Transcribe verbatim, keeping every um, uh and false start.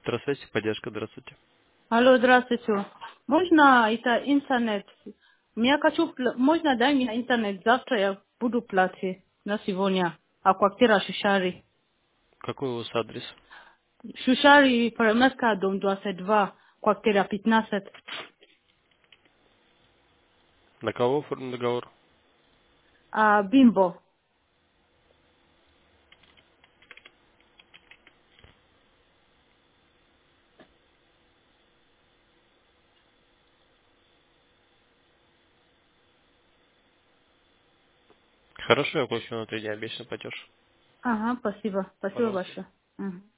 Здравствуйте, поддержка, здравствуйте. Алло, здравствуйте. Можно это интернет? Я хочу, пла- можно дай мне интернет, завтра я буду платить на сегодня. А квартира Шушари. Какой у вас адрес? Шушари, Парамеска, дом двадцать два, квартира пятнадцать. На кого оформлен договор? А, Бимбо. Хорошо, я получу на три дня обещанный платеж. Ага, спасибо. Спасибо Пожалуйста. большое. Мгм.